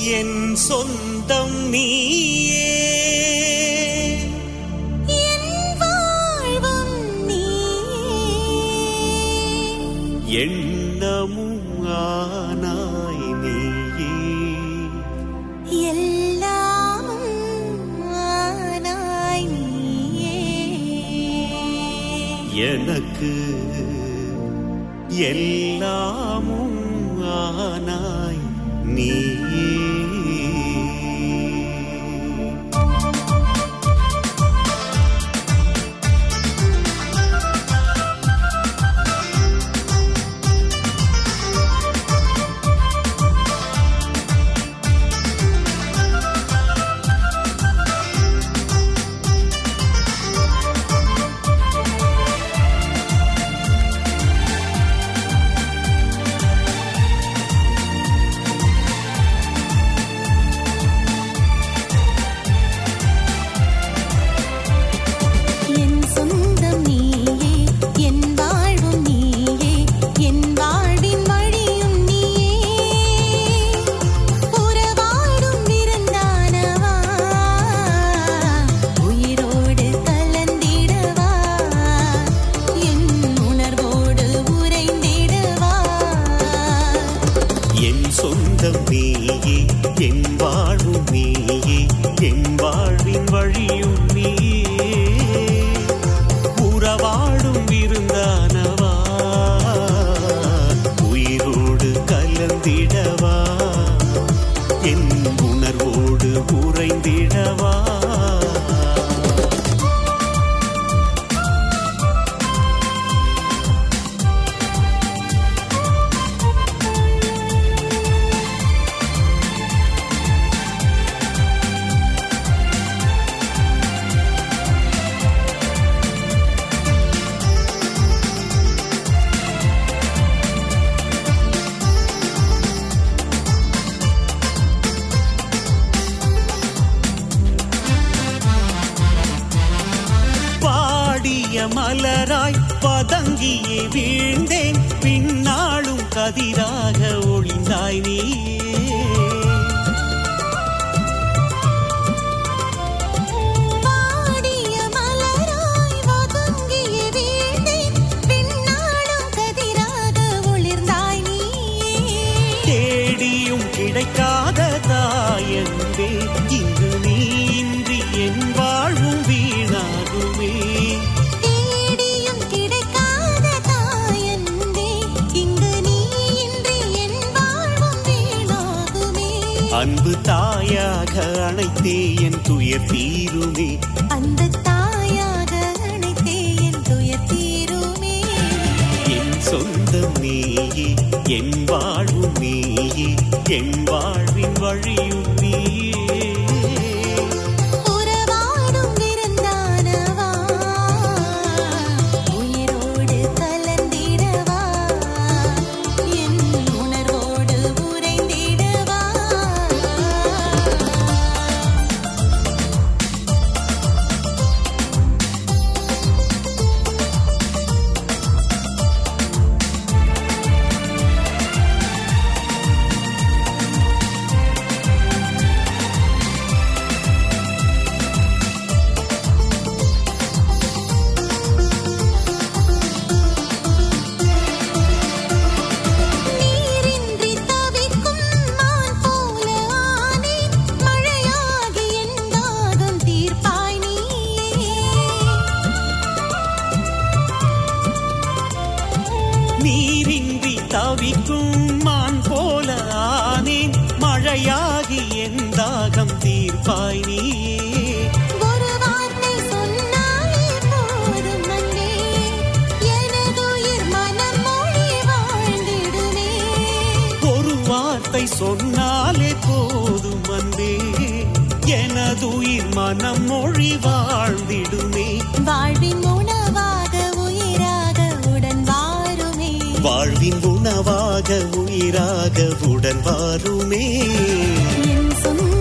என் சொந்தம் நீயே, என் வாழ்வும் நீயே, எண்ணமும் ஆனாய் நீயே, எல்லாமும் ஆனாய் நீயே, எனக்கு எல்லாமும் ஆனாய் நீயே. மலராய் பதங்கியே வீழ்ந்தேன், பின்னாளும் கதிராக ஒளிந்தாய் நீ. பாடிய மலராய் பதங்கியே வீழ்ந்தேன், பின்னாளும் கதிராக ஒளிர்ந்தாய் நீ. தேடியும் கிடைக்காத தாயன்பே, இங்கு நீ இன்றி என் வாழ்வும் வீணாகுமே. அன்பு தாயாக அணைத்தே என் துயர் தீருமே, அன்பு தாயாக அணைத்தே என் துயர் தீருமே. என் சொந்தம் நீயே, என் வாழ்வும் நீயே, என் வாழ்வின் வழியும் நீயே. உறவாடும் விருந்தானவா, உயிரோடு கலந்திடவா, என் உணர்வோடு உறைந்திடவா. நீரின்றி தவிக்கும் மான் போல ஆனேன், மழையாகி என் தாகம் தீர்ப்பாய் நீயே. ஒரு வார்த்தை சொன்னாலே போதும் அன்பே, எனதுயிர் மனம் மொழி வாழ்ந்திடுமே. ஒரு வார்த்தை சொன்னாலே போதும் அன்பே, எனதுயிர் மனம் மொழி வாழ்ந்திடுமே. வாழ்வின் உணவாக உயிராக உடன் வாருமே, வாழ்வின் உணவாக உயிராக உடன் வாருமே. என் சொந்த